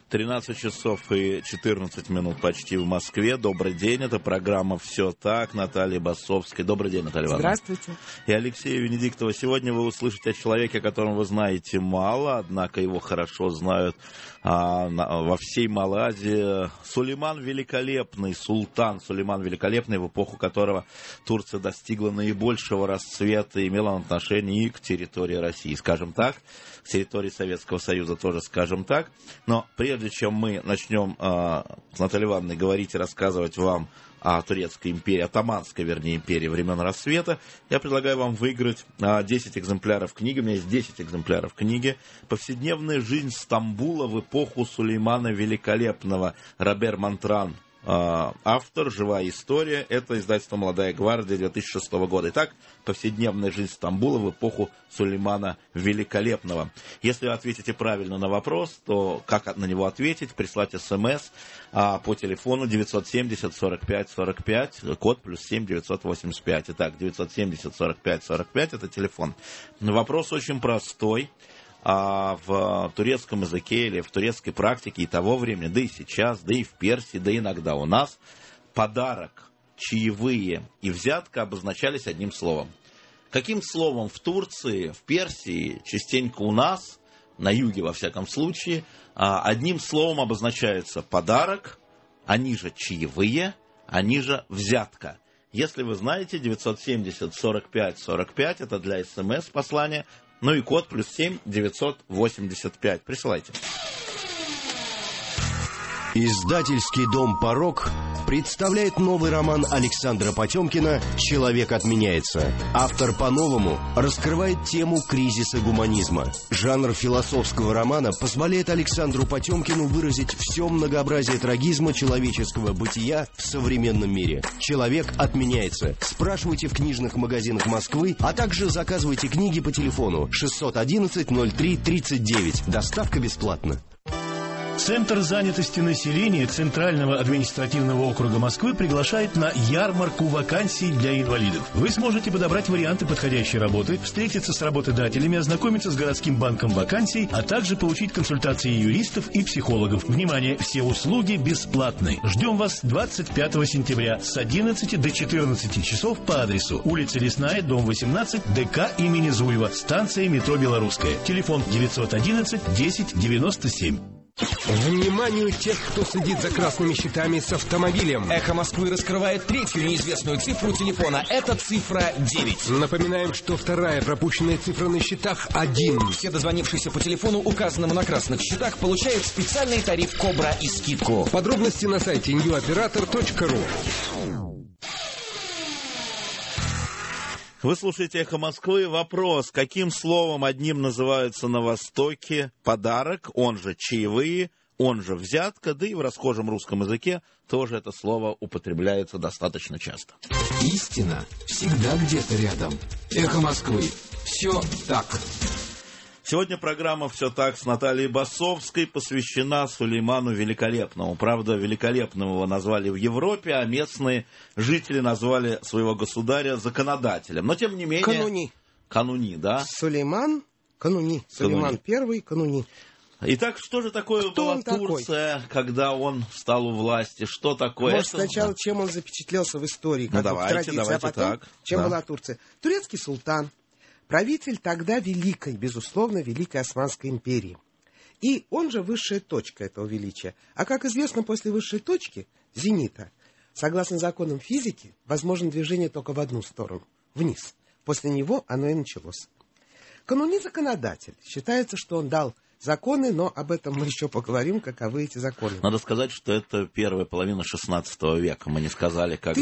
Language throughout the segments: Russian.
13 часов и 14 минут почти в Москве. Добрый день, это программа «Все так», Наталья Басовская. Добрый день, Наталья Ивановна. Здравствуйте. И Алексея Венедиктова. Сегодня вы услышите о человеке, о котором вы знаете мало, однако его хорошо знают во всей Малой Азии. Сулейман Великолепный, султан Сулейман Великолепный, в эпоху которого Турция достигла наибольшего расцвета и имела отношение и к территории России, скажем так, к территории Советского Союза тоже, скажем так. Но прежде чем мы начнем с Натальей Ивановной говорить и рассказывать вам о турецкой империи, Оттоманской, вернее, империи времен рассвета, я предлагаю вам выиграть 10 экземпляров книги. У меня есть 10 экземпляров книги «Повседневная жизнь Стамбула в эпоху Сулеймана Великолепного». Робер Монтран, автор, живая история. Это издательство «Молодая гвардия» 2006 года. Итак, «Повседневная жизнь Стамбула в эпоху Сулеймана Великолепного». Если вы ответите правильно на вопрос, то как на него ответить? Прислать СМС по телефону 970-45-45, код +7 985. Итак, 970-45-45 это телефон. Вопрос очень простой. В турецком языке или в турецкой практике и того времени, да и сейчас, да и в Персии, да и иногда у нас, подарок, чаевые и взятка обозначались одним словом. Каким словом в Турции, в Персии, частенько у нас, на юге во всяком случае, одним словом обозначается подарок, они же чаевые, они же взятка. Если вы знаете, 970-45-45, это для СМС-послания. Ну и код +7 985. Присылайте. Издательский дом «Порок» представляет новый роман Александра Потемкина «Человек отменяется». Автор по-новому раскрывает тему кризиса гуманизма. Жанр философского романа позволяет Александру Потемкину выразить все многообразие трагизма человеческого бытия в современном мире. «Человек отменяется». Спрашивайте в книжных магазинах Москвы, а также заказывайте книги по телефону 611-03-39. Доставка бесплатна. Центр занятости населения Центрального административного округа Москвы приглашает на ярмарку вакансий для инвалидов. Вы сможете подобрать варианты подходящей работы, встретиться с работодателями, ознакомиться с городским банком вакансий, а также получить консультации юристов и психологов. Внимание, все услуги бесплатны. Ждем вас 25 сентября с 11 до 14 часов по адресу улица Лесная, дом 18, ДК имени Зуева, станция метро Белорусская. Телефон 911 10 97. Вниманию тех, кто следит за красными щитами с автомобилем. Эхо Москвы раскрывает третью неизвестную цифру телефона. Это цифра 9. Напоминаем, что вторая пропущенная цифра на счетах 1. Все дозвонившиеся по телефону, указанному на красных счетах, получают специальный тариф «Кобра» и скидку. Подробности на сайте newoperator.ru. Вы слушаете «Эхо Москвы». Вопрос: каким словом одним называются на Востоке подарок, он же чаевые, он же взятка, да и в расхожем русском языке тоже это слово употребляется достаточно часто. Истина всегда где-то рядом. «Эхо Москвы». Все так. Сегодня программа «Все так» с Натальей Басовской посвящена Сулейману Великолепному. Правда, Великолепным его назвали в Европе, а местные жители назвали своего государя законодателем. Но, тем не менее... Кануни. Кануни, да? Сулейман Кануни. Сулейман I Кануни. Итак, что же такое была Турция, когда он стал у власти? Что такое? Может, сначала, чем он запечатлелся в истории, как давайте, в традиции, давайте а потом, так. чем Да. была Турция. Турецкий султан, правитель тогда великой, безусловно, великой Османской империи. И он же высшая точка этого величия. А, как известно, после высшей точки, зенита, согласно законам физики, возможно движение только в одну сторону, вниз. После него оно и началось. Кануни законодатель. Считается, что он дал законы, но об этом мы еще поговорим, каковы эти законы. Надо сказать, что это первая половина XVI века. Мы не сказали, когда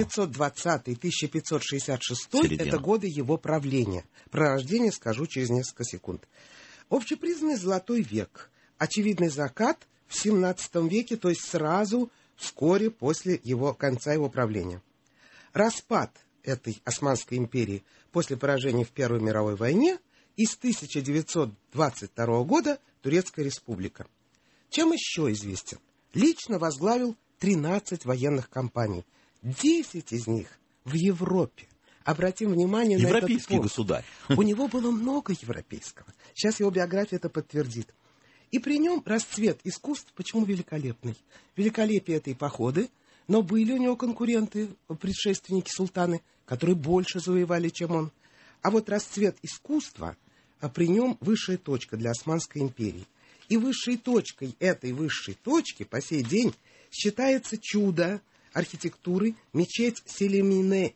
1520-1566 это годы его правления. Про рождение скажу через несколько секунд. Общепризнанный золотой век. Очевидный закат в XVII веке, то есть сразу, вскоре после конца его правления. Распад этой Османской империи после поражения в Первой мировой войне и с 1922 года Турецкая республика. Чем еще известен? Лично возглавил 13 военных кампаний. 10 из них в Европе. Обратим внимание на этот европейский пункт. государь. У него было много европейского. Сейчас его биография это подтвердит. И при нем расцвет искусств. Почему великолепный? Великолепие этой походы, но были у него конкуренты, предшественники султаны, которые больше завоевали, чем он. А вот расцвет искусства, при нем высшая точка для Османской империи. И высшей точкой этой высшей точки по сей день считается чудо архитектуры мечеть Селимие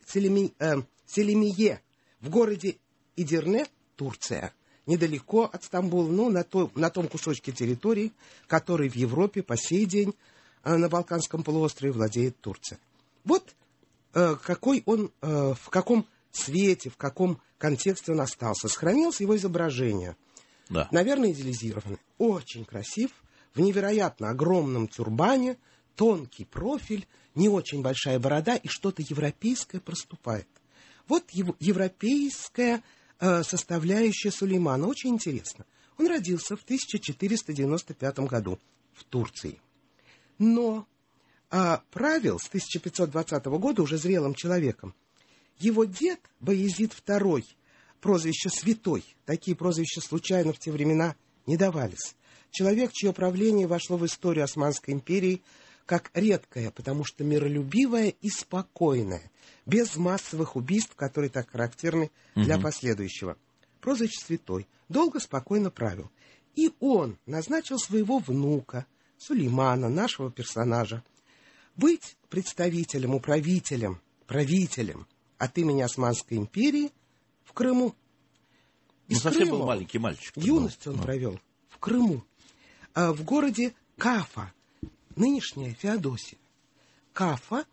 в городе Эдирне, Турция. Недалеко от Стамбула, на том кусочке территории, который в Европе по сей день на Балканском полуострове владеет Турция. Вот какой он, в каком свете, в каком контексте он остался. Сохранилось его изображение. Да. Наверное, идеализированный. Очень красив, в невероятно огромном тюрбане, тонкий профиль, не очень большая борода и что-то европейское проступает. Вот европейская составляющая Сулеймана. Очень интересно. Он родился в 1495 году в Турции. Но правил с 1520 года уже зрелым человеком. Его дед, Баязид II, прозвище «Святой», такие прозвища случайно в те времена не давались. Человек, чье правление вошло в историю Османской империи как редкое, потому что миролюбивое и спокойное, без массовых убийств, которые так характерны для последующего. Прозвище «Святой» долго спокойно правил. И он назначил своего внука, Сулеймана, нашего персонажа, быть представителем, управителем, правителем от имени Османской империи в Крыму. Совсем был маленький мальчик. Юность он провел в Крыму, в городе Кафа, нынешняя Феодосия. Кафа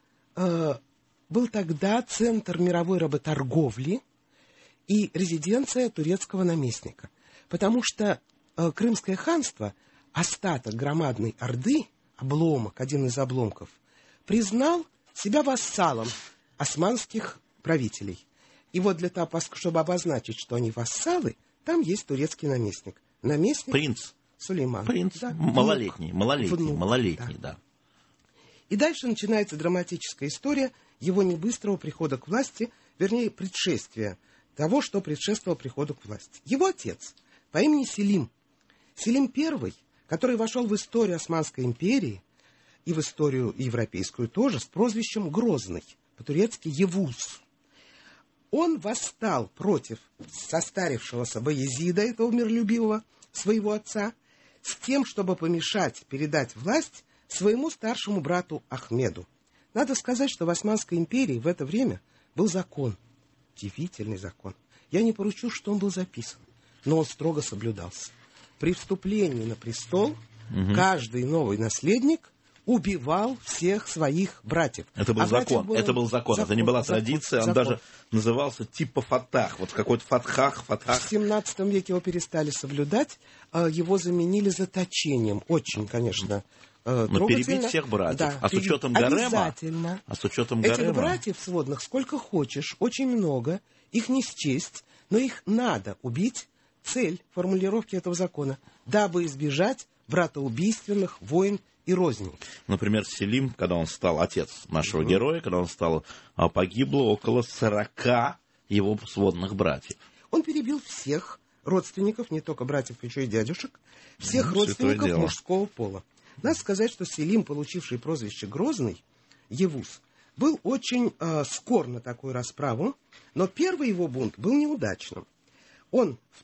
был тогда центр мировой работорговли и резиденция турецкого наместника, потому что Крымское ханство, остаток громадной орды, обломок, один из обломков, признал себя вассалом османских правителей. И вот для того, чтобы обозначить, что они вассалы, там есть турецкий наместник. Наместник принц Сулейман. Принц, да, малолетний, да. И дальше начинается драматическая история его небыстрого прихода к власти, вернее, предшествия того, что предшествовало приходу к власти. Его отец по имени Селим. Селим I, который вошел в историю Османской империи и в историю европейскую тоже, с прозвищем Грозный, по-турецки Евус. Он восстал против состарившегося Баязида, этого миролюбивого, своего отца, с тем, чтобы помешать передать власть своему старшему брату Ахмеду. Надо сказать, что в Османской империи в это время был закон, удивительный закон. Я не поручу, что он был записан, но он строго соблюдался. При вступлении на престол каждый новый наследник убивал всех своих братьев. Это был закон. Это был закон. Это не была традиция. Он даже назывался типа фатах. Вот какой-то фатхах. В 17 веке его перестали соблюдать. Его заменили заточением. Очень, конечно, но перебить всех братьев. Да, с учетом гарема. Обязательно. А с учетом гарема. Этих братьев сводных сколько хочешь. Очень много. Их не счесть. Но их надо убить. Цель формулировки этого закона. Дабы избежать братоубийственных войн и розни. Например, Селим, когда он стал, отец нашего героя, когда он стал, погибло около 40 его сводных братьев. Он перебил всех родственников, не только братьев, еще и дядюшек, всех родственников мужского пола. Надо сказать, что Селим, получивший прозвище Грозный, Евус, был очень скор на такую расправу, но первый его бунт был неудачным. Он в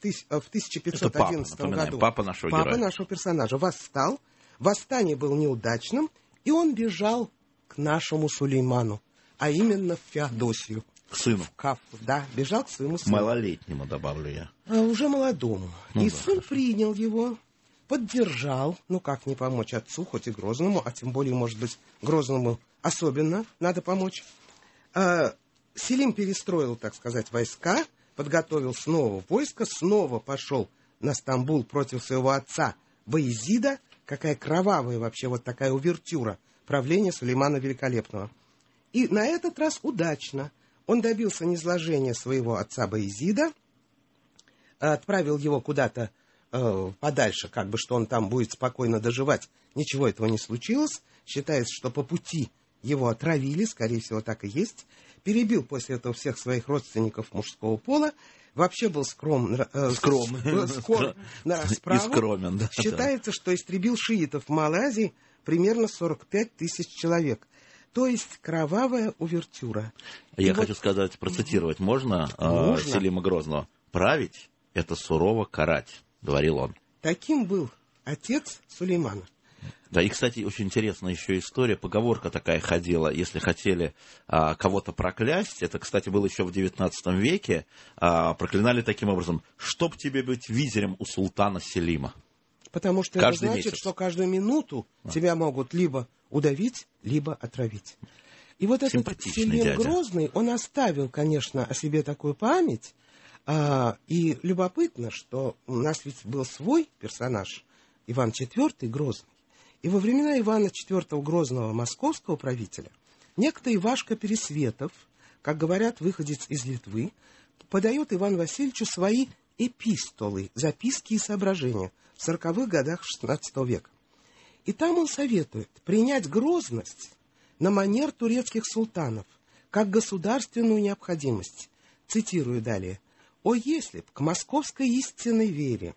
1511 году, папа нашего персонажа, восстал. Восстание было неудачным, и он бежал к нашему Сулейману, а именно в Феодосию. К сыну. В Кафу, да, бежал к своему сыну. Малолетнему, добавлю я. Уже молодому. И сын принял его, поддержал, как не помочь отцу, хоть и Грозному, а тем более, может быть, Грозному особенно надо помочь. Селим перестроил, так сказать, войска, подготовил снова войско, снова пошел на Стамбул против своего отца Баязида. Какая кровавая вообще вот такая увертюра правления Сулеймана Великолепного. И на этот раз удачно. Он добился низложения своего отца Баязида, отправил его куда-то подальше, что он там будет спокойно доживать. Ничего этого не случилось. Считается, что по пути его отравили, скорее всего, так и есть. Перебил после этого всех своих родственников мужского пола, вообще был скор на расправу. И скромен, да. Считается, что истребил шиитов в Малой Азии примерно 45 тысяч человек. То есть кровавая увертюра. Я хочу сказать, процитировать можно Селима Грозного? «Править — это сурово карать», — говорил он. Таким был отец Сулеймана. Да, и, кстати, очень интересная еще история, поговорка такая ходила, если хотели кого-то проклясть, это, кстати, было еще в XIX веке, проклинали таким образом: «Чтоб тебе быть визирем у султана Селима». Потому что это значит, что каждую минуту тебя могут либо удавить, либо отравить. И вот этот Селим Грозный, он оставил, конечно, о себе такую память. И любопытно, что у нас ведь был свой персонаж, Иван IV Грозный. И во времена Ивана IV Грозного, московского правителя, некто Ивашка Пересветов, как говорят, выходец из Литвы, подает Ивану Васильевичу свои эпистолы, записки и соображения в 40-х годах XVI века. И там он советует принять грозность на манер турецких султанов, как государственную необходимость. Цитирую далее. «О, если б к московской истинной вере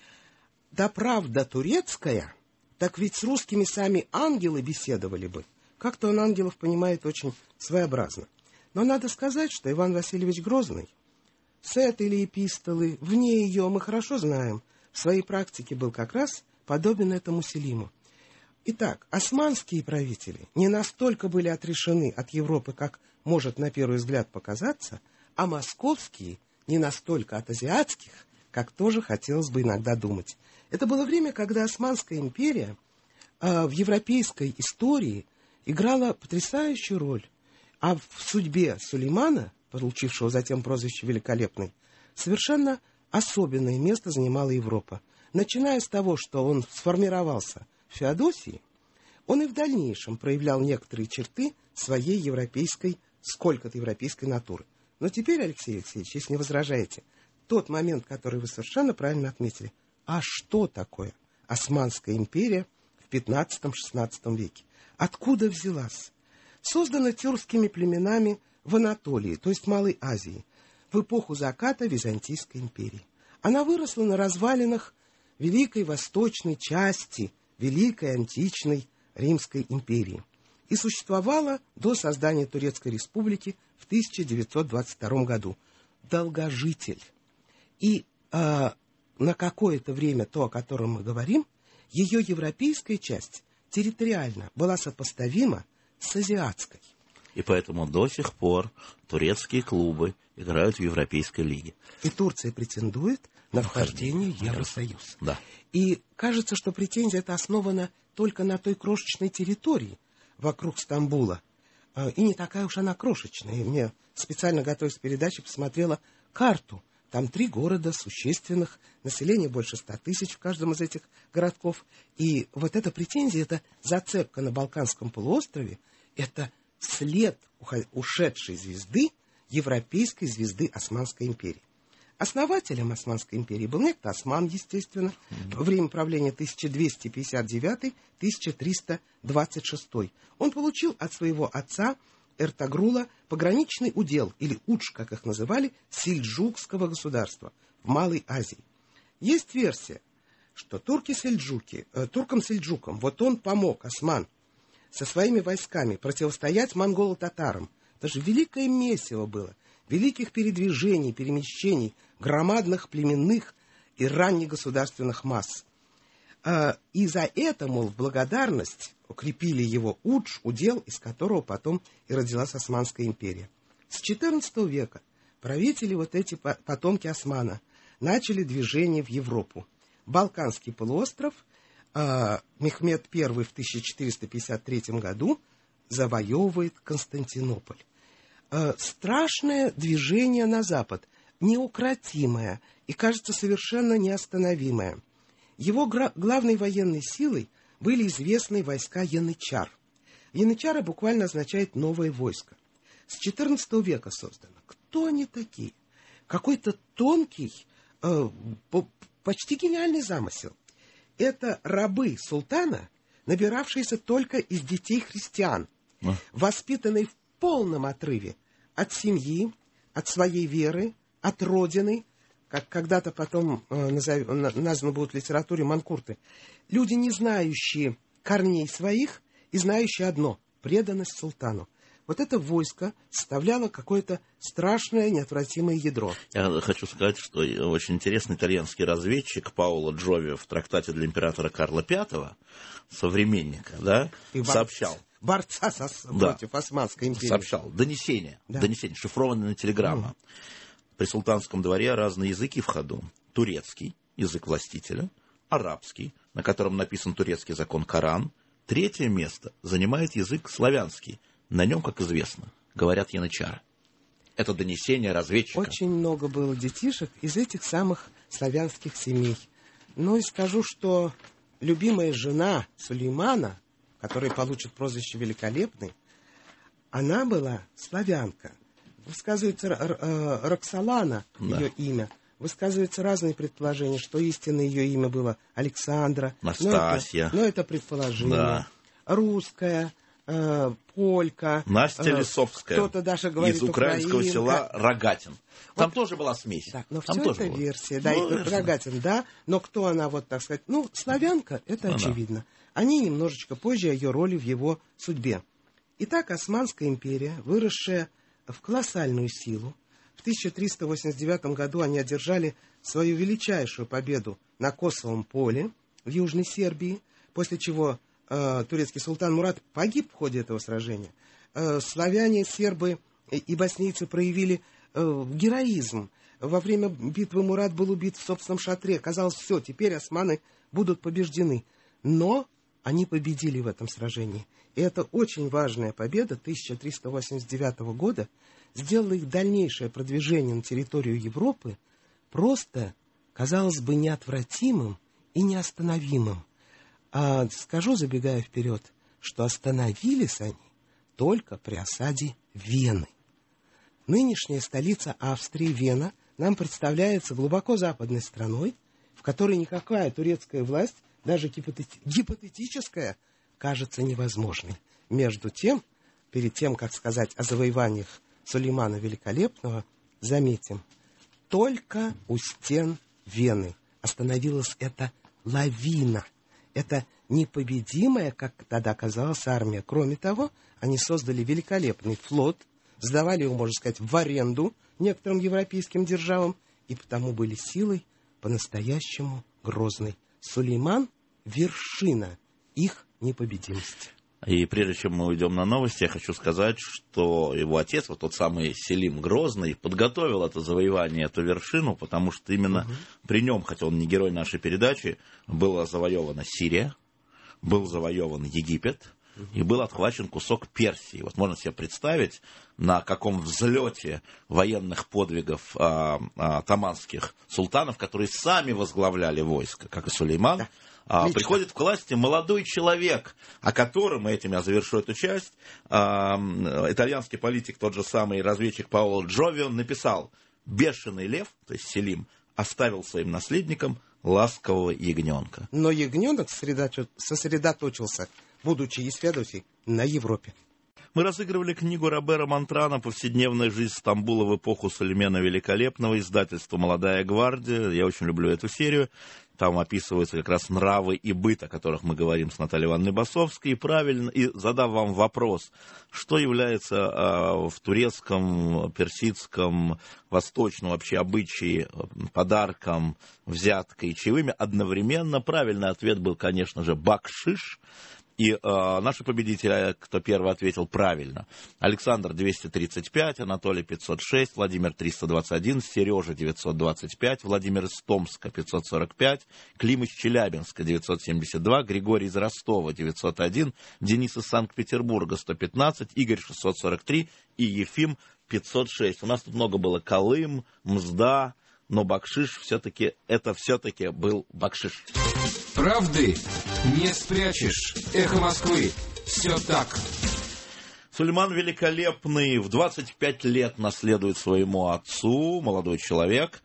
да правда турецкая, так ведь с русскими сами ангелы беседовали бы». Как-то он ангелов понимает очень своеобразно. Но надо сказать, что Иван Васильевич Грозный с этой ли эпистолы, вне ее, мы хорошо знаем, в своей практике был как раз подобен этому Селиму. Итак, османские правители не настолько были отрешены от Европы, как может на первый взгляд показаться, а московские не настолько от азиатских, как тоже хотелось бы иногда думать. Это было время, когда Османская империя в европейской истории играла потрясающую роль, а в судьбе Сулеймана, получившего затем прозвище «Великолепный», совершенно особенное место занимала Европа. Начиная с того, что он сформировался в Феодосии, он и в дальнейшем проявлял некоторые черты своей европейской, сколько-то европейской натуры. Но теперь, Алексей Алексеевич, если не возражаете, тот момент, который вы совершенно правильно отметили, а что такое Османская империя в XV-XVI веке? Откуда взялась? Создана тюркскими племенами в Анатолии, то есть Малой Азии, в эпоху заката Византийской империи. Она выросла на развалинах Великой Восточной части Великой Античной Римской империи и существовала до создания Турецкой республики в 1922 году. Долгожитель. И на какое-то время, то, о котором мы говорим, ее европейская часть территориально была сопоставима с азиатской. И поэтому до сих пор турецкие клубы играют в Европейской лиге. И Турция претендует на вхождение в Евросоюз. Да. И кажется, что претензия эта основана только на той крошечной территории вокруг Стамбула. И не такая уж она крошечная. И мне специально, готовясь к передаче, посмотрела карту. Там 3 города существенных, население больше 100 тысяч в каждом из этих городков. И вот эта претензия, это зацепка на Балканском полуострове, это след ушедшей звезды, европейской звезды Османской империи. Основателем Османской империи был некто Осман, естественно, время правления 1255-1326. Он получил от своего отца Эртагрула пограничный удел, или удж, как их называли, сельджукского государства в Малой Азии. Есть версия, что туркам-сельджукам, вот он помог, Осман, со своими войсками противостоять монголо-татарам. Даже великое месиво было, великих передвижений, перемещений, громадных племенных и раннегосударственных масс. И за это, мол, в благодарность укрепили его удж, удел, из которого потом и родилась Османская империя. С XIV века правители, вот эти потомки Османа, начали движение в Европу. Балканский полуостров Мехмед I в 1453 году завоевывает Константинополь. Страшное движение на запад, неукротимое и, кажется, совершенно неостановимое. Его главной военной силой были известные войска янычар. Янычары буквально означает «новое войско». С XIV века создано. Кто они такие? Какой-то тонкий, почти гениальный замысел. Это рабы султана, набиравшиеся только из детей христиан, воспитанные в полном отрыве от семьи, от своей веры, от родины, как когда-то потом названы будут в литературе манкурты. Люди, не знающие корней своих и знающие одно — преданность султану. Вот это войско составляло какое-то страшное, неотвратимое ядро. Я хочу сказать, что очень интересный итальянский разведчик Паоло Джови в трактате для императора Карла V, современника, да, сообщал. Борца против Османской империи. Сообщал. Донесение, шифрованная телеграмма. При султанском дворе разные языки в ходу. Турецкий, язык властителя, арабский, на котором написан турецкий закон Коран. Третье место занимает язык славянский. На нем, как известно, говорят янычары. Это донесение разведчика. Очень много было детишек из этих самых славянских семей. Ну и скажу, что любимая жена Сулеймана, которая получит прозвище Великолепный, она была славянка. Высказывается Роксолана, ее имя. Высказываются разные предположения, что истинное ее имя было Александра. Настасья. Но это предположение. Да. Русская, полька. Настя Лисовская. Кто-то даже говорит из украинского села Рогатин. Там тоже была смесь. Да, но там все тоже это была. версия. Да, и Рогатин, да. Но кто она, вот так сказать, славянка, это очевидно. Они немножечко позже о ее роли в его судьбе. Итак, Османская империя, выросшая в колоссальную силу, в 1389 году они одержали свою величайшую победу на Косовом поле в Южной Сербии, после чего турецкий султан Мурат погиб в ходе этого сражения. Славяне, сербы и боснийцы проявили героизм. Во время битвы Мурат был убит в собственном шатре. Казалось, все, теперь османы будут побеждены. Но они победили в этом сражении. И это очень важная победа 1389 года сделала их дальнейшее продвижение на территорию Европы просто, казалось бы, неотвратимым и неостановимым. А скажу, забегая вперед, что остановились они только при осаде Вены. Нынешняя столица Австрии, Вена, нам представляется глубоко западной страной, в которой никакая турецкая власть, даже гипотетическая, кажется невозможной. Между тем, перед тем, как сказать о завоеваниях Сулеймана Великолепного, заметим, только у стен Вены остановилась эта лавина. Это непобедимая, как тогда казалось, армия. Кроме того, они создали великолепный флот, сдавали его, можно сказать, в аренду некоторым европейским державам, и потому были силой по-настоящему грозной. Сулейман — вершина их непобедимости. И прежде чем мы уйдем на новости, я хочу сказать, что его отец, вот тот самый Селим Грозный, подготовил это завоевание, эту вершину, потому что именно при нем, хотя он не герой нашей передачи, была завоевана Сирия, был завоеван Египет и был отхвачен кусок Персии. Вот можно себе представить, на каком взлете военных подвигов таманских султанов, которые сами возглавляли войско, как и Сулейман. Приходит к власти молодой человек, о котором, этим я завершу эту часть, итальянский политик, тот же самый разведчик Паоло Джови, он написал: «Бешеный лев», то есть Селим, оставил своим наследником ласкового ягненка. Но ягненок сосредоточился, будучи из Феодосии, на Европе. Мы разыгрывали книгу Робера Монтрана «Повседневная жизнь Стамбула в эпоху Сулеймана Великолепного», издательство «Молодая гвардия». Я очень люблю эту серию. Там описываются как раз нравы и быт, о которых мы говорим с Натальей Ивановной Басовской. И правильно, и задав вам вопрос, что является в турецком, персидском, восточном вообще обычае подарком, взяткой, чаевыми, одновременно правильный ответ был, конечно же, бакшиш. И наши победители, кто первый ответил правильно: Александр 235, Анатолий 506, Владимир 321, Сережа 925, Владимир из Томска 545, Клим из Челябинска 972, Григорий из Ростова 901, Денис из Санкт-Петербурга 115, Игорь 643 и Ефим 506. У нас тут много было Колым, Мзда, но бакшиш все-таки был бакшиш. Правды не спрячешь. Эхо Москвы. Все так. Сулейман Великолепный в 25 лет наследует своему отцу, молодой человек.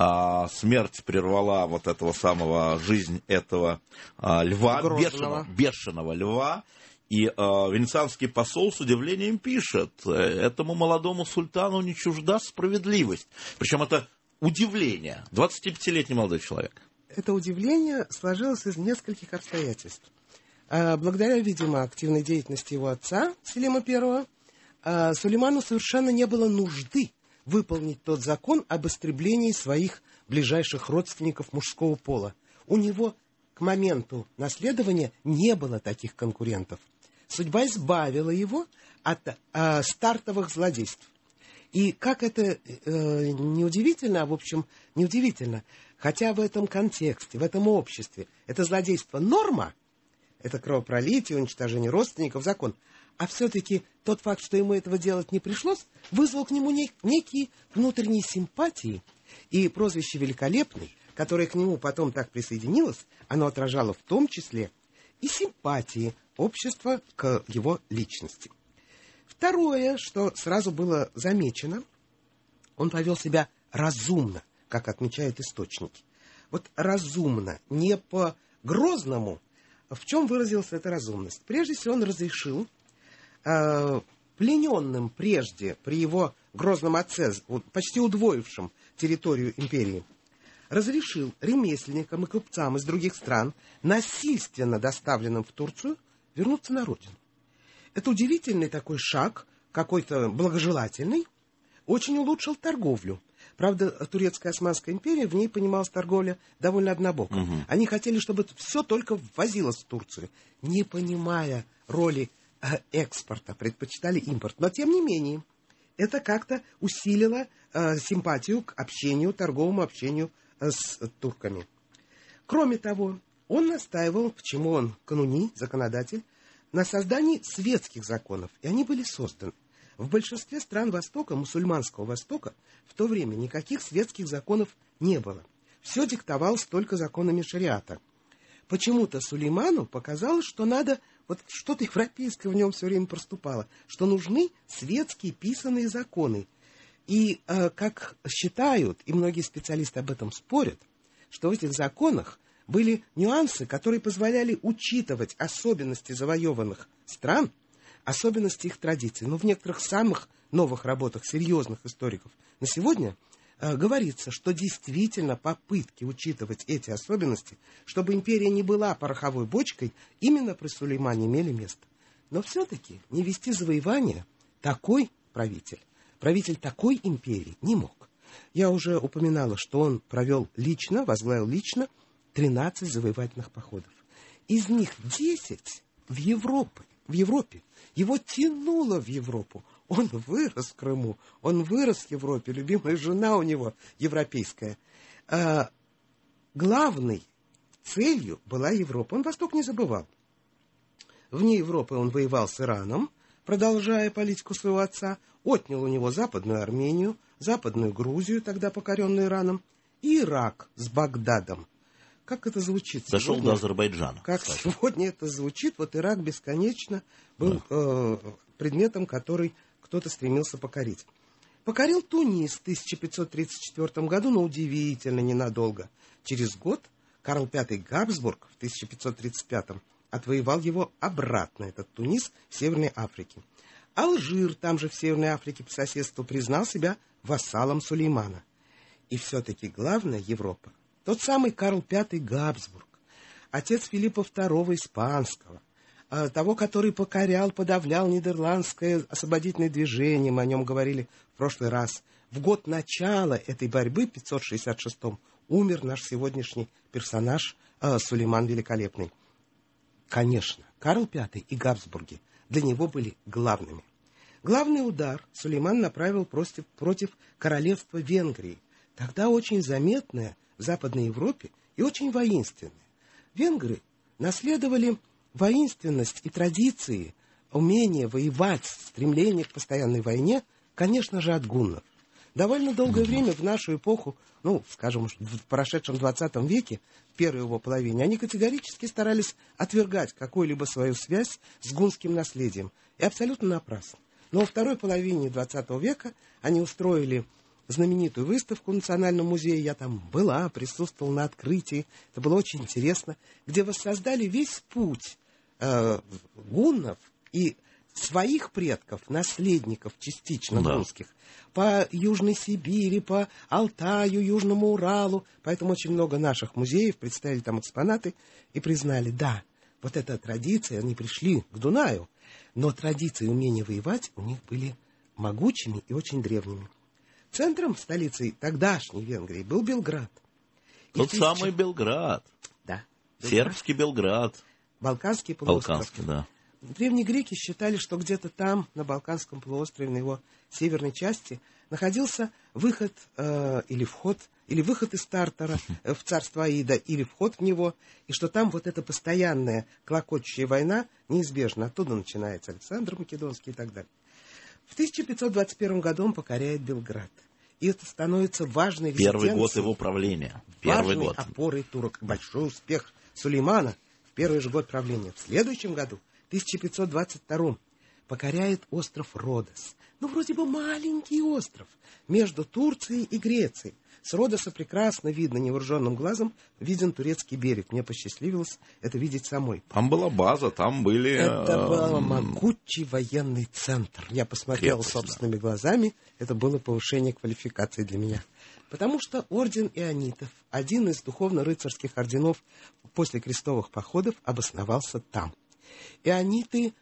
Смерть прервала вот этого самого жизнь этого льва, бешеного льва. И венецианский посол с удивлением пишет: этому молодому султану не чужда справедливость. Причем это удивление. 25-летний молодой человек. Это удивление сложилось из нескольких обстоятельств. Благодаря, видимо, активной деятельности его отца, Селима I, Сулейману совершенно не было нужды выполнить тот закон об истреблении своих ближайших родственников мужского пола. У него к моменту наследования не было таких конкурентов. Судьба избавила его от стартовых злодейств. И как это неудивительно, а в общем неудивительно, хотя в этом контексте, в этом обществе это злодейство норма, это кровопролитие, уничтожение родственников, закон, а все-таки тот факт, что ему этого делать не пришлось, вызвал к нему некие внутренние симпатии, и прозвище «Великолепный», которое к нему потом так присоединилось, оно отражало в том числе и симпатии общества к его личности. Второе, что сразу было замечено, он повел себя разумно, как отмечают источники. Вот разумно, не по-грозному. В чем выразилась эта разумность? Прежде всего, он разрешил плененным прежде, при его грозном отце, почти удвоившим территорию империи, разрешил ремесленникам и купцам из других стран, насильственно доставленным в Турцию, вернуться на родину. Это удивительный такой шаг, какой-то благожелательный, очень улучшил торговлю. Правда, турецкая Османская империя, в ней понималась торговля довольно однобоко. Они хотели, чтобы все только ввозилось в Турцию, не понимая роли экспорта, предпочитали импорт. Но, тем не менее, это как-то усилило симпатию к общению, торговому общению с турками. Кроме того, он настаивал, почему он кануни, законодатель, на создании светских законов, и они были созданы. В большинстве стран Востока, мусульманского Востока, в то время никаких светских законов не было. Все диктовалось только законами шариата. Почему-то Сулейману показалось, что надо, вот что-то европейское в нем все время проступало, что нужны светские писанные законы. И, как считают, и многие специалисты об этом спорят, что в этих законах были нюансы, которые позволяли учитывать особенности завоеванных стран, особенности их традиций. Но в некоторых самых новых работах серьезных историков на сегодня говорится, что действительно попытки учитывать эти особенности, чтобы империя не была пороховой бочкой, именно при Сулеймане имели место. Но все-таки не вести завоевания такой правитель такой империи не мог. Я уже упоминала, что он провел лично, возглавил лично 13 завоевательных походов. Из них 10 в Европе. Его тянуло в Европу. Он вырос в Крыму, он вырос в Европе, любимая жена у него европейская. Главной целью была Европа. Он Восток не забывал. Вне Европы он воевал с Ираном, продолжая политику своего отца, отнял у него Западную Армению, Западную Грузию, тогда покоренную Ираном, и Ирак с Багдадом. Как это звучит? Дошел до Азербайджана. Как сегодня это звучит? Вот Ирак бесконечно был предметом, который кто-то стремился покорить. Покорил Тунис в 1534 году, но удивительно ненадолго. Через год Карл V Габсбург в 1535 отвоевал его обратно, этот Тунис, в Северной Африке. Алжир, там же в Северной Африке по соседству, признал себя вассалом Сулеймана. И все-таки главная Европа. Тот самый Карл V Габсбург, отец Филиппа II Испанского, того, который покорял, подавлял нидерландское освободительное движение, мы о нем говорили в прошлый раз. В год начала этой борьбы, в 566-м, умер наш сегодняшний персонаж Сулейман Великолепный. Конечно, Карл V и Габсбурги для него были главными. Главный удар Сулейман направил против королевства Венгрии, тогда очень заметное в Западной Европе и очень воинственное. Венгры наследовали воинственность и традиции, умение воевать, стремление к постоянной войне, конечно же, от гуннов. Довольно долгое время в нашу эпоху, скажем, в прошедшем 20 веке, в первой его половине, они категорически старались отвергать какую-либо свою связь с гунским наследием. И абсолютно напрасно. Но во второй половине 20 века они устроили знаменитую выставку в Национальном музее. Я там была, присутствовала на открытии. Это было очень интересно. Где воссоздали весь путь гуннов и своих предков, наследников частично русских, по Южной Сибири, по Алтаю, Южному Уралу. Поэтому очень много наших музеев представили там экспонаты и признали, да, вот эта традиция, они пришли к Дунаю, но традиции умения воевать у них были могучими и очень древними. Центром столицы тогдашней Венгрии был Белград. Тот самый Белград. Да. Сербский Белград. Балканский полуостров. Балканский, да. Древние греки считали, что где-то там, на Балканском полуострове, на его северной части, находился выход или вход, или выход из Тартара в царство Аида, или вход в него, и что там вот эта постоянная клокочущая война неизбежна. Оттуда начинается Александр Македонский и так далее. В 1521 году он покоряет Белград. И это становится важной резиденцией. Первый год его правления. Важной опорой турок. Большой успех Сулеймана в первый же год правления. В следующем году, 1522, покоряет остров Родос. Ну, вроде бы маленький остров между Турцией и Грецией. С Родоса прекрасно видно невооруженным глазом, виден турецкий берег. Мне посчастливилось это видеть самой. Там была база, там были... Это был могучий военный центр. Я посмотрел собственными глазами. Это было повышение квалификации для меня. Потому что орден ионитов, один из духовно-рыцарских орденов после крестовых походов, обосновался там. Иониты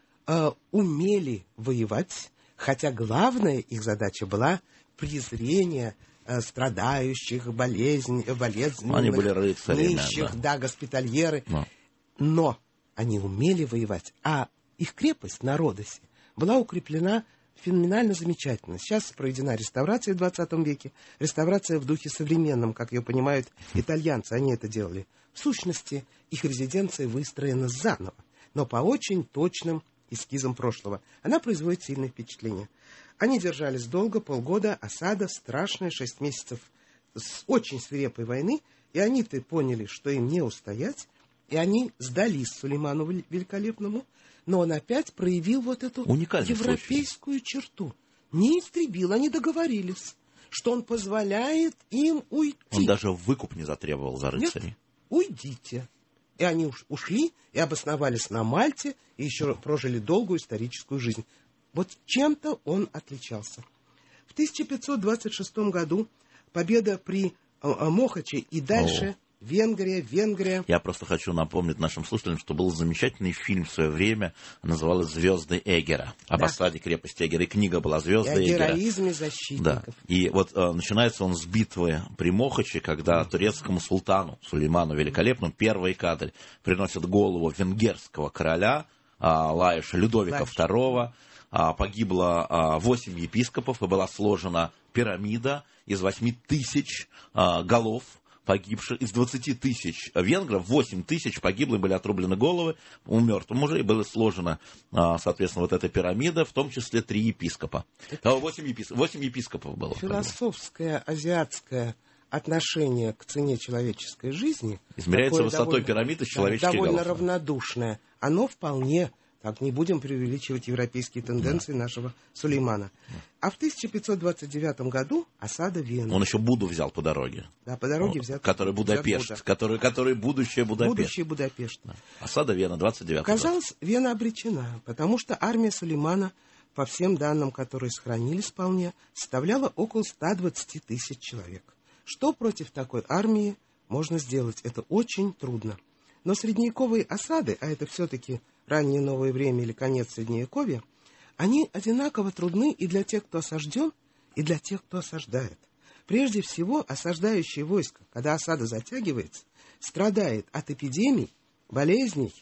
умели воевать, хотя главная их задача была презрение страдающих, болезненных, они были рыцарями, нищих, госпитальеры. Но они умели воевать, а их крепость на Родосе была укреплена феноменально замечательно. Сейчас проведена реставрация в 20 веке, реставрация в духе современном, как ее понимают итальянцы, они это делали. В сущности, их резиденция выстроена заново, но по очень точным эскизам прошлого. Она производит сильное впечатление. Они держались долго, полгода, осада, страшная, 6 месяцев с очень свирепой войны, и они-то поняли, что им не устоять, и они сдались Сулейману Великолепному, но он опять проявил вот эту европейскую черту. Не истребил, они договорились, что он позволяет им уйти. Он даже выкуп не затребовал за рыцарей. Нет, уйдите. И они ушли и обосновались на Мальте, и еще прожили долгую историческую жизнь. Вот чем-то он отличался. В 1526 году победа при Мохаче и дальше Венгрия. Я просто хочу напомнить нашим слушателям, что был замечательный фильм в свое время, называлось «Звезды Эгера». Об осаде крепости Эгера. И книга была «Звезды Эгера». О героизме защитников. Да. И вот начинается он с битвы при Мохаче, когда турецкому султану Сулейману Великолепному первый кадрь приносят голову венгерского короля Лаиша Людовика II. Погибло 8 епископов, и была сложена пирамида из 8 тысяч голов погибших. Из 20 тысяч венгров 8 тысяч погибло, и были отрублены головы у мертвых мужей. Была сложена, соответственно, вот эта пирамида, в том числе 3 епископа. 8 епископов было. Философское, азиатское отношение к цене человеческой жизни измеряется высотой пирамиды с человеческих голов. Довольно равнодушное. Оно вполне... Так, не будем преувеличивать европейские тенденции нашего Сулеймана. А в 1529 году осада Вены. Он еще Буду взял по дороге. Да, по дороге взял. Который Будапешт, который будущее Будапешт. Будущее Будапешт. Да. Осада Вены, 29 Казалось, Вена обречена, потому что армия Сулеймана, по всем данным, которые сохранились вполне, составляла около 120 тысяч человек. Что против такой армии можно сделать? Это очень трудно. Но средневековые осады, а это все-таки раннее новое время или конец Средневековья, они одинаково трудны и для тех, кто осажден, и для тех, кто осаждает. Прежде всего, осаждающее войско, когда осада затягивается, страдает от эпидемий, болезней,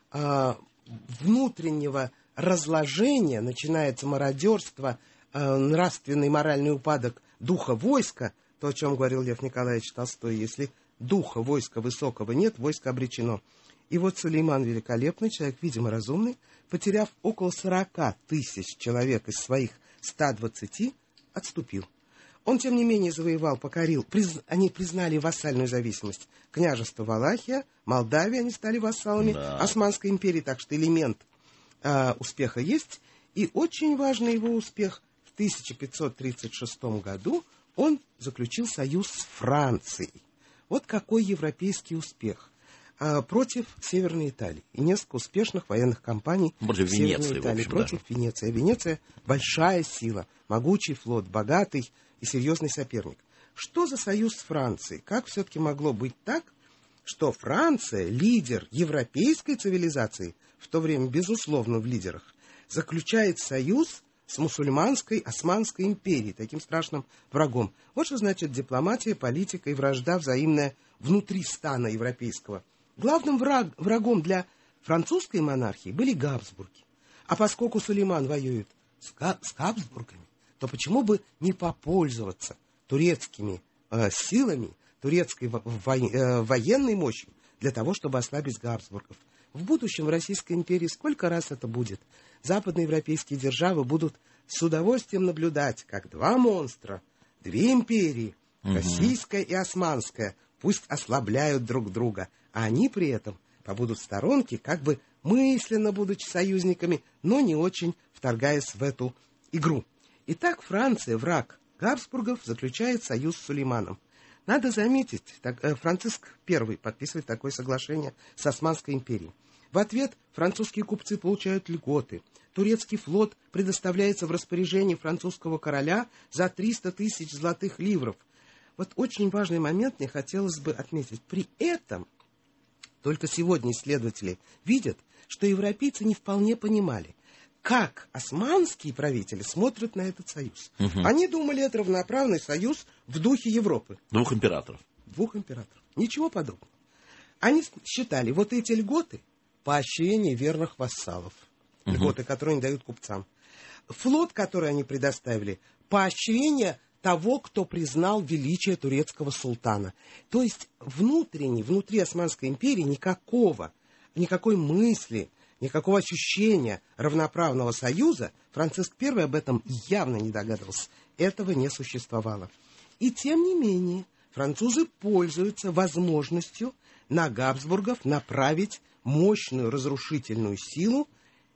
внутреннего разложения, начинается мародерство, нравственный моральный упадок духа войска, то, о чем говорил Лев Николаевич Толстой, если духа войска высокого нет, войско обречено. И вот Сулейман Великолепный, человек, видимо, разумный, потеряв около 40 тысяч человек из своих 120, отступил. Он, тем не менее, завоевал, покорил, они признали вассальную зависимость. Княжество Валахия, Молдавия, они стали вассалами Османской империи, так что элемент успеха есть. И очень важный его успех: в 1536 году он заключил союз с Францией. Вот какой европейский успех. против Северной Италии. И несколько успешных военных кампаний против в Северной Венеции, Италии. в общем, против Венеции. Венеция большая сила, могучий флот, богатый и серьезный соперник. Что за союз с Францией? Как все-таки могло быть так, что Франция, лидер европейской цивилизации, в то время, безусловно, в лидерах, заключает союз с мусульманской Османской империей, таким страшным врагом? Вот что значит дипломатия, политика и вражда взаимная внутри стана европейского. Главным врагом для французской монархии были Габсбурги. А поскольку Сулейман воюет с Габсбургами, то почему бы не попользоваться турецкими силами, турецкой военной мощью для того, чтобы ослабить Габсбургов? В будущем в Российской империи сколько раз это будет? Западноевропейские державы будут с удовольствием наблюдать, как два монстра, две империи, российская и османская, пусть ослабляют друг друга, а они при этом побудут в сторонке, как бы мысленно будучи союзниками, но не очень вторгаясь в эту игру. Итак, Франция, враг Габсбургов, заключает союз с Сулейманом. Надо заметить, Франциск I подписывает такое соглашение с Османской империей. В ответ французские купцы получают льготы. Турецкий флот предоставляется в распоряжение французского короля за 300 тысяч золотых ливров. Вот очень важный момент мне хотелось бы отметить. При этом только сегодня исследователи видят, что европейцы не вполне понимали, как османские правители смотрят на этот союз. Они думали, это равноправный союз в духе Европы. Двух императоров. Ничего подобного. Они считали, вот эти льготы — поощрение верных вассалов. Льготы, которые они дают купцам. Флот, который они предоставили — поощрение того, кто признал величие турецкого султана. То есть внутри Османской империи никакой мысли, никакого ощущения равноправного союза. Франциск I об этом явно не догадывался. Этого не существовало. И тем не менее, французы пользуются возможностью на Габсбургов направить мощную разрушительную силу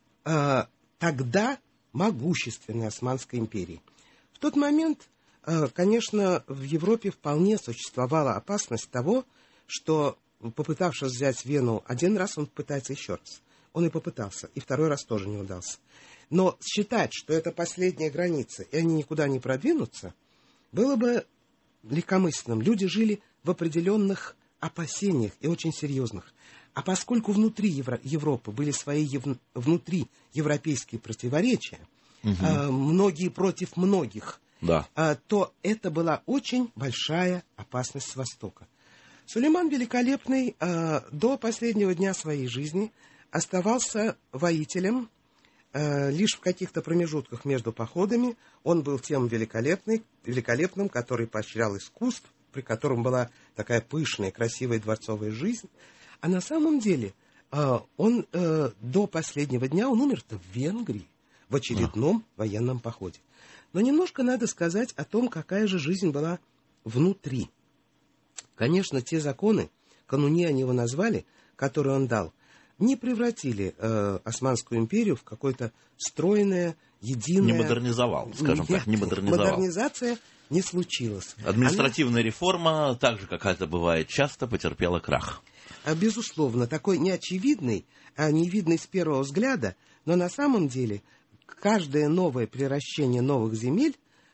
тогда могущественной Османской империи. В тот момент, конечно, в Европе вполне существовала опасность того, что, попытавшись взять Вену один раз, он попытается еще раз. Он и попытался, и второй раз тоже не удался. Но считать, что это последняя граница, и они никуда не продвинутся, было бы легкомысленным. Люди жили в определенных опасениях и очень серьезных. А поскольку внутри Европы были свои внутриевропейские противоречия, многие против многих, то это была очень большая опасность с Востока. Сулейман Великолепный до последнего дня своей жизни оставался воителем. Лишь в каких-то промежутках между походами он был тем великолепным, который поощрял искусство, при котором была такая пышная, красивая дворцовая жизнь. А на самом деле он до последнего дня он умер-то в Венгрии в очередном военном походе. Но немножко надо сказать о том, какая же жизнь была внутри. Конечно, те законы, кануни они его назвали, которые он дал, не превратили Османскую империю в какое-то стройное, единое... Не модернизовал, скажем так, не модернизовал. Модернизация не случилась. Административная реформа, так же, как это бывает часто, потерпела крах. Безусловно, такой неочевидный, не видный с первого взгляда, но на самом деле каждое новое приращение новых земель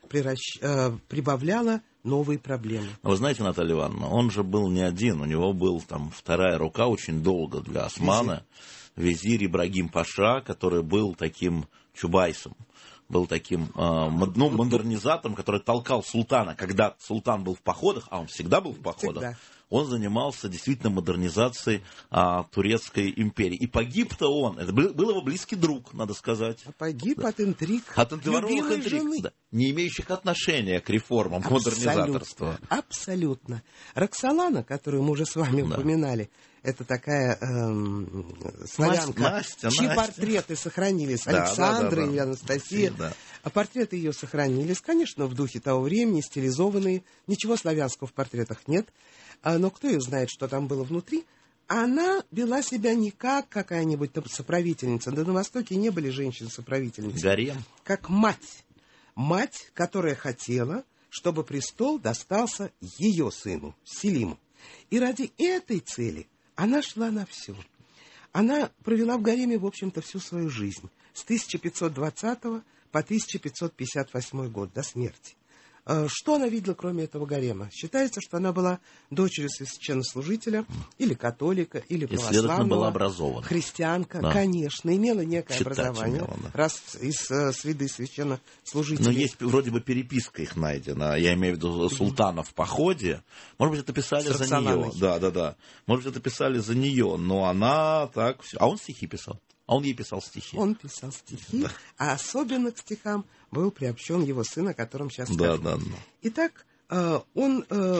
прибавляло новые проблемы. Вы знаете, Наталья Ивановна, он же был не один, у него был там вторая рука очень долго для османа, визирь Ибрагим Паша, который был таким чубайсом, был таким модернизатором, который толкал султана, когда султан был в походах, а он всегда был в походах. Всегда. Он занимался действительно модернизацией турецкой империи. И погиб-то он, это был его близкий друг, надо сказать. Погиб от интриг, от антиворовых интриг, да, не имеющих отношения к реформам, к модернизаторству. Абсолютно. Роксолана, которую мы уже с вами упоминали, это такая славянка, чьи портреты сохранились, Александра и Анастасия. А портреты ее сохранились, конечно, в духе того времени, стилизованные. Ничего славянского в портретах нет. Но кто ее знает, что там было внутри? Она вела себя не как какая-нибудь соправительница. Да на Востоке не были женщины-соправительницы. Гарем. Как мать. Мать, которая хотела, чтобы престол достался ее сыну, Селиму. И ради этой цели Она шла на все. Она провела в гареме, в общем-то, всю свою жизнь. С 1520 по 1558 год, до смерти. Что она видела, кроме этого гарема? Считается, что она была дочерью священнослужителя, или католика, или православного. И, следовательно, была образована. Христианка, да. Конечно, имела некое образование, имела, да. Раз из среды священнослужителей. Но есть вроде бы переписка их найдена, я имею в виду султана в походе. Может быть, это писали за нее. Да. Может быть, это писали за нее, но она так... А он стихи писал. А он ей писал стихи. Он писал стихи, да. А особенно к стихам был приобщен его сын, о котором сейчас скажу. Да. Итак, он,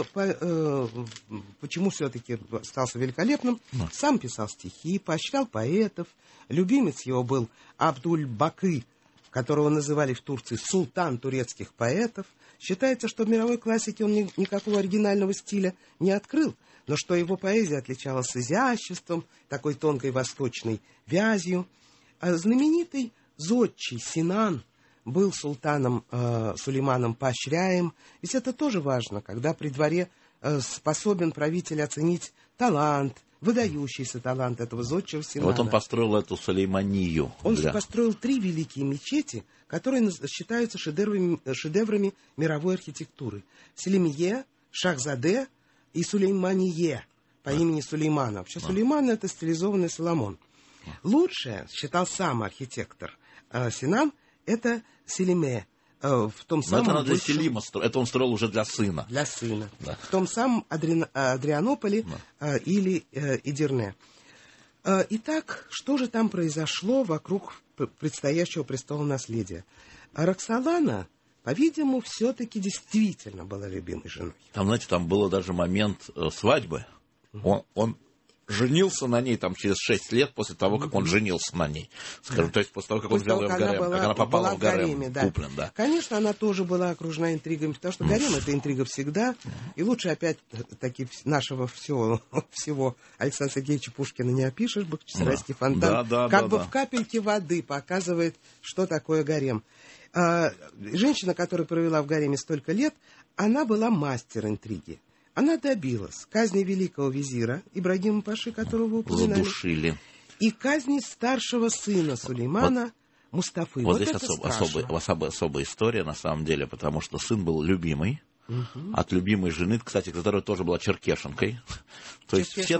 почему все-таки остался великолепным, сам писал стихи, поощрял поэтов. Любимец его был Абдуль-Бакы, которого называли в Турции султан турецких поэтов. Считается, что в мировой классике он никакого оригинального стиля не открыл, но что его поэзия отличалась изяществом, такой тонкой восточной вязью. Знаменитый зодчий Синан был султаном Сулейманом поощряем. Ведь это тоже важно, когда при дворе способен правитель оценить талант, выдающийся талант этого зодчего Синана. Вот он построил эту Сулейманию. Он построил 3 великие мечети, которые считаются шедеврами мировой архитектуры. Селимие, Шахзаде и Сулеймание по имени Сулеймана. Вообще Сулейман — это стилизованный Соломон. Лучшее, считал сам архитектор Синан, это Селиме. В том самом... это для Селима, это он строил уже для сына. Для сына. Да. В том самом Адрианополе или Эдирне. Итак, что же там произошло вокруг предстоящего престола наследия? Роксолана, по-видимому, все-таки действительно была любимой женой. Там, знаете, там был даже момент свадьбы. Он женился на ней там через 6 лет после того, как он женился на ней. Скажем, то есть после того, как он взял ее в гарем, как она попала в гарем, куплен, да. Конечно, она тоже была окружена интригами, потому что гарем — это интрига всегда. И лучше опять-таки нашего всего Александра Сергеевича Пушкина не опишешь, Бахчисарайский фонтан. Как бы в капельке воды показывает, что такое гарем. Женщина, которая провела в гареме столько лет, она была мастер интриги. Она добилась казни великого визира Ибрагима Паши, которого вы упоминали. Задушили. И казни старшего сына Сулеймана, Мустафы. Вот здесь особая история, на самом деле, потому что сын был любимый. От любимой жены, кстати, которая тоже была черкешенкой. То есть все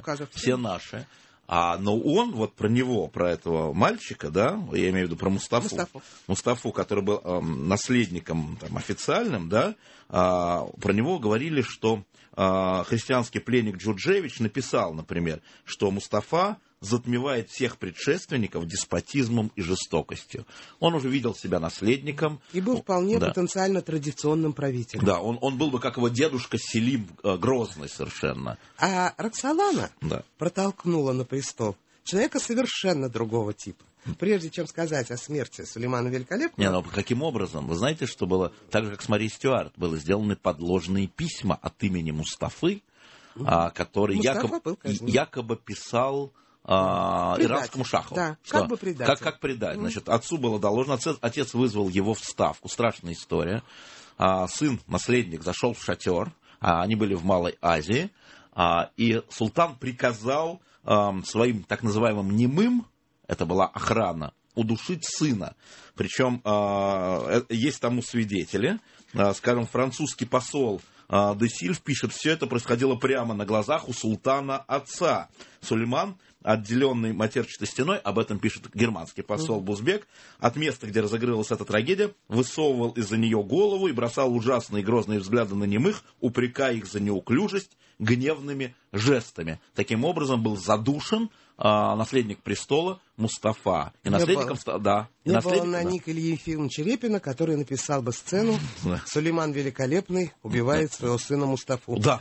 наши. Но он, вот про него, про этого мальчика, да, я имею в виду про Мустафу, который был наследником там, официальным, да, про него говорили, что христианский пленник Джурджевич написал, например, что Мустафа затмевает всех предшественников деспотизмом и жестокостью. Он уже видел себя наследником. И был вполне потенциально традиционным правителем. Да, он был бы как его дедушка Селим, грозный совершенно. А Роксолана протолкнула на престол человека совершенно другого типа. Прежде чем сказать о смерти Сулеймана Великолепного... Каким образом? Вы знаете, что было, так же, как с Марией Стюарт, были сделаны подложные письма от имени Мустафы, который якобы писал... иранскому шаху. Да, как бы предать. Как предать. Значит, отцу было доложено, отец вызвал его в ставку. Страшная история. Сын, наследник, зашел в шатер. Они были в Малой Азии. И султан приказал своим так называемым немым, это была охрана, удушить сына. Причем есть тому свидетели. Скажем, французский посол де Сильв пишет, все это происходило прямо на глазах у султана отца. Сулейман, отделенный матерчатой стеной, об этом пишет германский посол Бузбек, от места, где разыгрывалась эта трагедия, высовывал из-за нее голову и бросал ужасные и грозные взгляды на немых, упрекая их за неуклюжесть гневными жестами. Таким образом был задушен наследник престола Мустафа. И наследником... Не было на ник Ильи Ефимовича Репина, который написал бы сцену «Сулейман Великолепный убивает своего сына Мустафу». Да.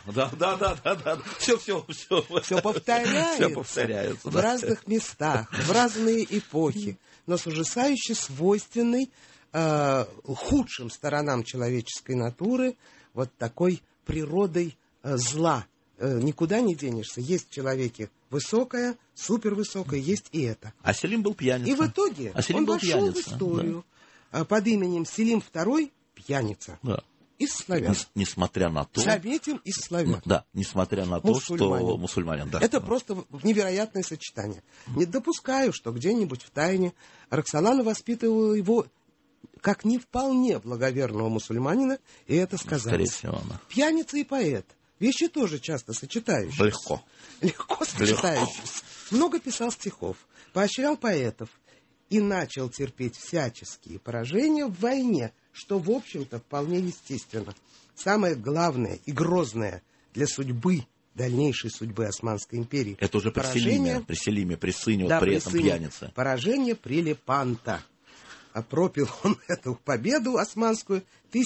Все повторяется. В разных местах, в разные эпохи, но с ужасающе свойственной худшим сторонам человеческой натуры вот такой природой зла. Никуда не денешься. Есть в человеке высокое, супервысокое, есть и это. А Селим был пьяница. И в итоге он вошел в историю под именем Селим II пьяница. Да. из славян. Несмотря на то... Заметим, из славян. Да, несмотря на то, что мусульманин. Да. Это просто невероятное сочетание. Не допускаю, что где-нибудь в тайне Роксолана воспитывала его как не вполне благоверного мусульманина, и это сказалось. Скорее всего, да. Пьяница и поэт. Вещи тоже часто сочетающиеся. Легко сочетающиеся. Много писал стихов, поощрял поэтов и начал терпеть всяческие поражения в войне, что, в общем-то, вполне естественно. Самое главное и грозное для судьбы, дальнейшей судьбы Османской империи. Это уже при Селиме, при сыне, да, вот при этом пьянице. Поражение Прилепанта. А пропил он эту победу османскую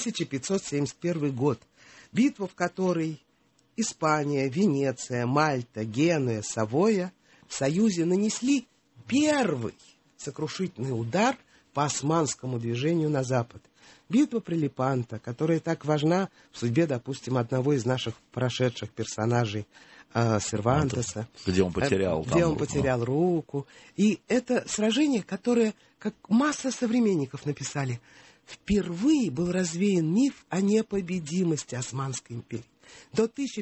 1571 год. Битва, в которой Испания, Венеция, Мальта, Генуя, Савоя в союзе нанесли первый сокрушительный удар по османскому движению на запад. Битва при Лепанто, которая так важна в судьбе, допустим, одного из наших прошедших персонажей, Сервантеса. Где он потерял руку. И это сражение, которое, как масса современников написали, впервые был развеян миф о непобедимости Османской империи. До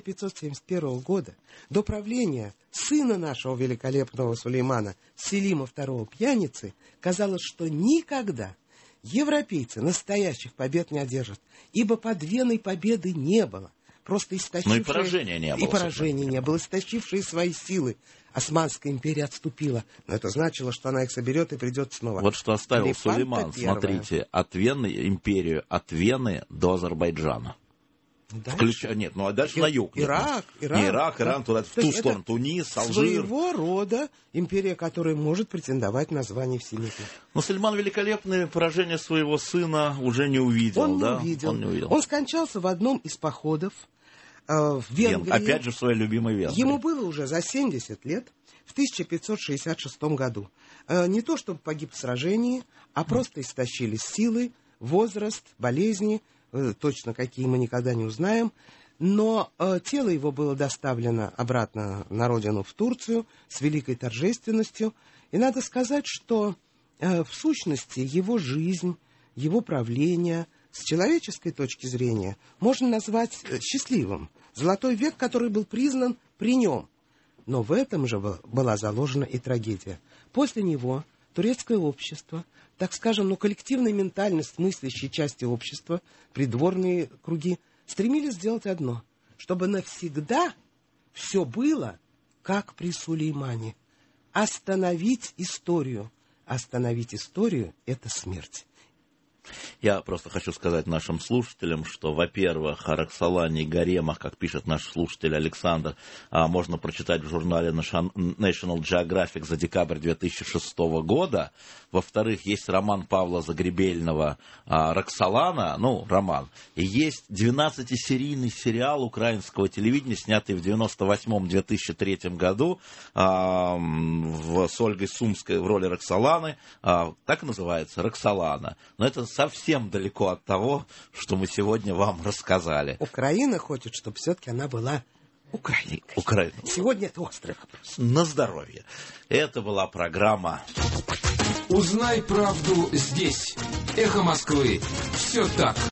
1571 года, до правления сына нашего великолепного Сулеймана, Селима II Пьяницы, казалось, что никогда европейцы настоящих побед не одержат, ибо подвенной победы не было. Просто истощившие... Но и поражения не было. И поражения не было. Истощившие свои силы. Османская империя отступила. Но это значило, что она их соберет и придет снова. Вот что оставил Сулейман, смотрите, от Вены, империю от Вены до Азербайджана. Нет, ну а дальше на юг. Ирак, Иран, туда, в ту сторону, Тунис, Алжир. Своего рода империя, которая может претендовать на звание всемирной. Но Сулейман Великолепный поражение своего сына уже не увидел. Он не увидел. Он скончался в одном из походов в Венгрии. Опять же в своей любимой Венгрии. Ему было уже за 70 лет, в 1566 году. Не то, чтобы погиб в сражении, а просто истощились силы, возраст, болезни, точно какие мы никогда не узнаем, но тело его было доставлено обратно на родину, в Турцию, с великой торжественностью. И надо сказать, что в сущности его жизнь, его правление с человеческой точки зрения можно назвать счастливым. Золотой век, который был признан при нем. Но в этом же была заложена и трагедия. После него турецкое общество, так скажем, коллективная ментальность мыслящей части общества, придворные круги, стремились сделать одно, чтобы навсегда все было, как при Сулеймане. Остановить историю. Остановить историю – это смерть. Я просто хочу сказать нашим слушателям, что, во-первых, о Роксолане и гаремах, как пишет наш слушатель Александр, можно прочитать в журнале National Geographic за декабрь 2006 года. Во-вторых, есть роман Павла Загребельного «Роксолана», роман. И есть 12-серийный сериал украинского телевидения, снятый в 1998-2003 году с Ольгой Сумской в роли Роксоланы. Так и называется «Роксолана». Но это совсем далеко от того, что мы сегодня вам рассказали. Украина хочет, чтобы все-таки она была украинкой. Сегодня это острый вопрос. На здоровье. Это была программа «Узнай правду здесь». Эхо Москвы. Все так.